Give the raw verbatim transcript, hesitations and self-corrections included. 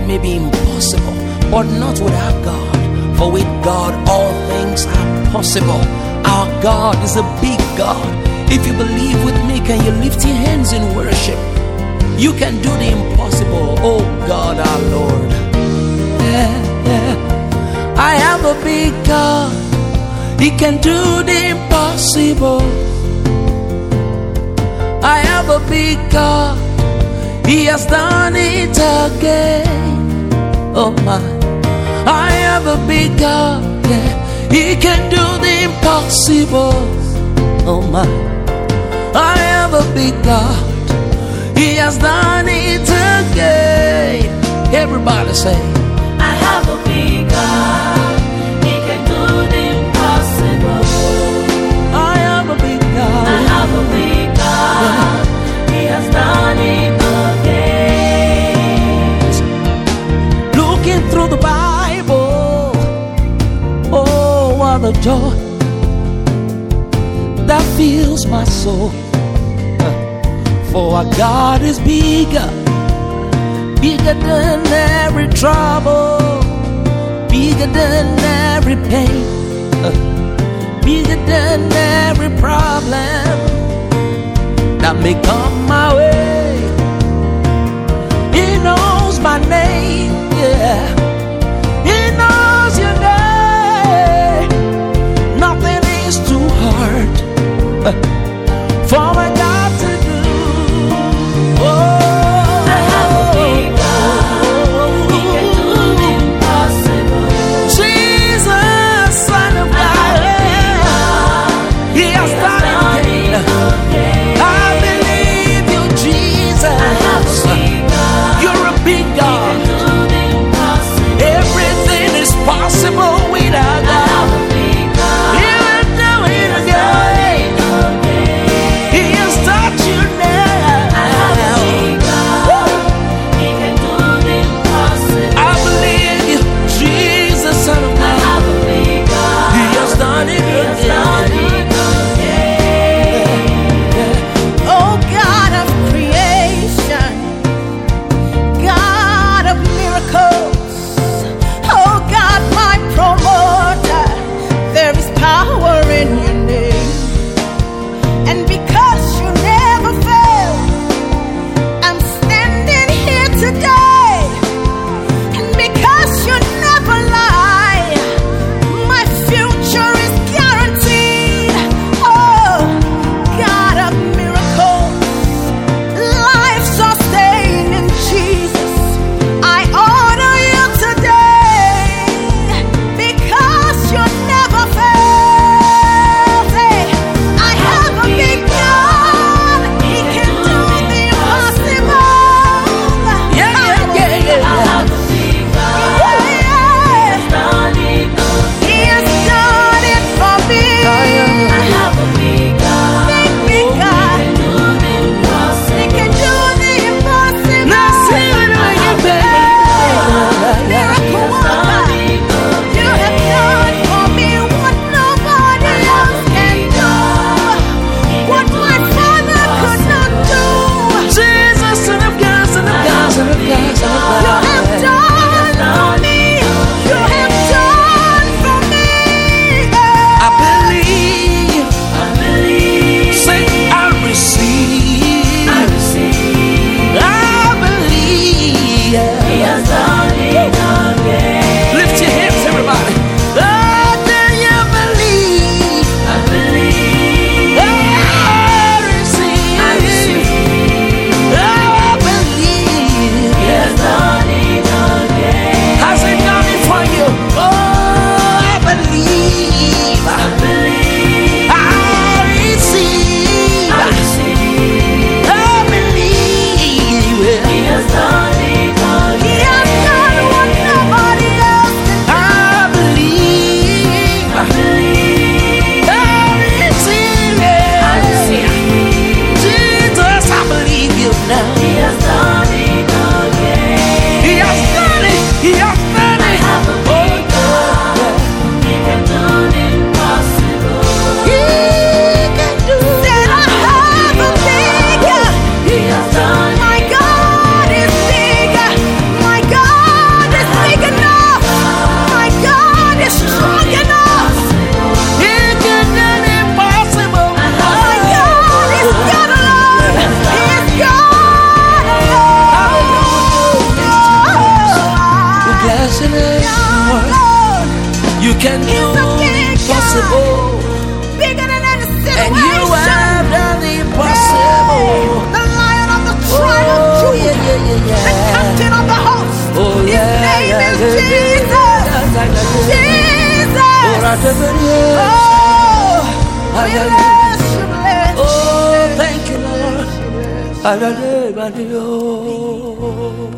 may be impossible, but not with our God. For with God all things are possible. Our God is a big God. If you believe with me, can you lift your hands in worship? You can do the impossible, oh God our Lord. Yeah, yeah. I have a big God. He can do the impossible. I have a big God. He has done it again. Oh my. I have a big God. Yeah. He can do the impossible. Oh my. I have a big God. He has done it again. Everybody say, I have a big God. He can do the impossible. I have a big God. I have a big God. He has done it again. Looking through the Bible, oh, what a joy that fills my soul. For our God is bigger, bigger than every trouble, bigger than every pain, bigger than every problem that may come my way. He knows my name, yeah. He knows your name. Nothing is too hard for my God to do. I believe. You can do He's a the big impossible. God, bigger than any situation. And you have done the impossible. The Lion of the tribe of Oh, Judah, yeah, yeah, yeah, the yeah. Captain of the host. Oh, His yeah, name yeah, is yeah, yeah, Jesus. yeah, yeah, yeah. Jesus. Oh, right over here. Oh, Ah, we yeah, yeah. bless you, bless you, Oh, bless thank you, you, Lord. bless you, bless you. Ah, yeah, yeah, yeah, yeah.